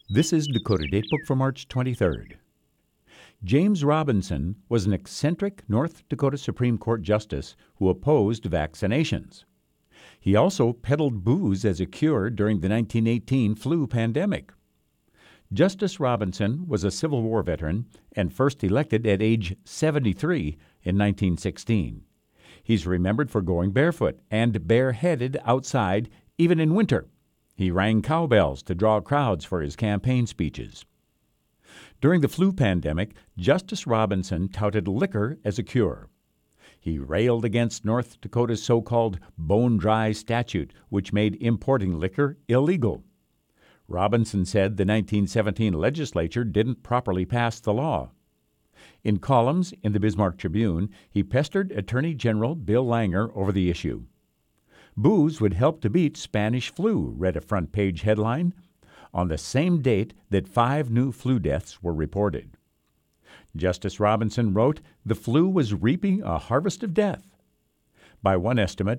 This is Dakota Datebook for March 23rd. James Robinson was an eccentric North Dakota Supreme Court justice who opposed vaccinations. He also peddled booze as a cure during the 1918 flu pandemic. Justice Robinson was a Civil War veteran and first elected at age 73 in 1916. He's remembered for going barefoot and bareheaded outside, even in winter. He rang cowbells to draw crowds for his campaign speeches. During the flu pandemic, Justice Robinson touted liquor as a cure. He railed against North Dakota's so-called bone-dry statute, which made importing liquor illegal. Robinson said the 1917 legislature didn't properly pass the law. In columns in the Bismarck Tribune, he pestered Attorney General Bill Langer over the issue. Booze would help to beat Spanish flu, read a front-page headline, on the same date that 5 new flu deaths were reported. Justice Robinson wrote the flu was reaping a harvest of death. By one estimate,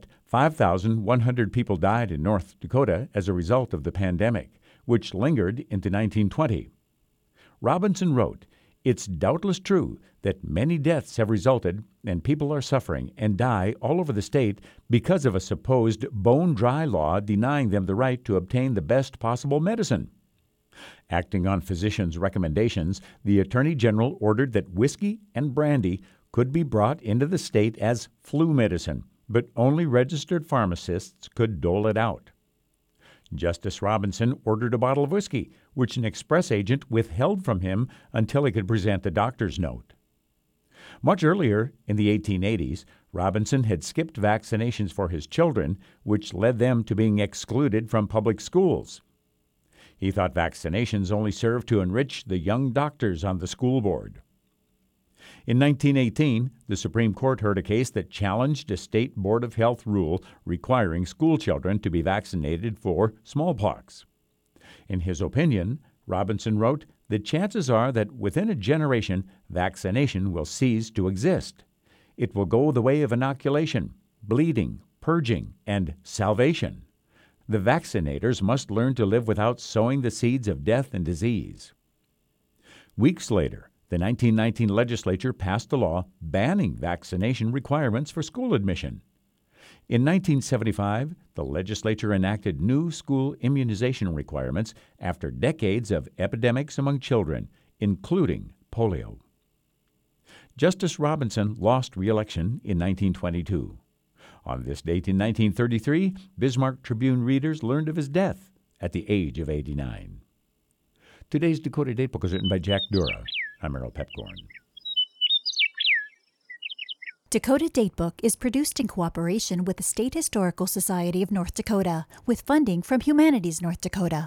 5,100 people died in North Dakota as a result of the pandemic, which lingered into 1920. Robinson wrote, "It's doubtless true that many deaths have resulted and people are suffering and die all over the state because of a supposed bone-dry law denying them the right to obtain the best possible medicine." Acting on physicians' recommendations, the Attorney General ordered that whiskey and brandy could be brought into the state as flu medicine, but only registered pharmacists could dole it out. Justice Robinson ordered a bottle of whiskey, which an express agent withheld from him until he could present the doctor's note. Much earlier, in the 1880s, Robinson had skipped vaccinations for his children, which led them to being excluded from public schools. He thought vaccinations only served to enrich the young doctors on the school board. In 1918, the Supreme Court heard a case that challenged a state Board of Health rule requiring school children to be vaccinated for smallpox. In his opinion, Robinson wrote that chances are that within a generation, vaccination will cease to exist. It will go the way of inoculation, bleeding, purging, and salvation. The vaccinators must learn to live without sowing the seeds of death and disease. Weeks later, the 1919 legislature passed a law banning vaccination requirements for school admission. In 1975, the legislature enacted new school immunization requirements after decades of epidemics among children, including polio. Justice Robinson lost re-election in 1922. On this date in 1933, Bismarck Tribune readers learned of his death at the age of 89. Today's Dakota Datebook is written by Jack Dura. I'm Errol Pepcorn. Dakota Datebook is produced in cooperation with the State Historical Society of North Dakota, with funding from Humanities North Dakota.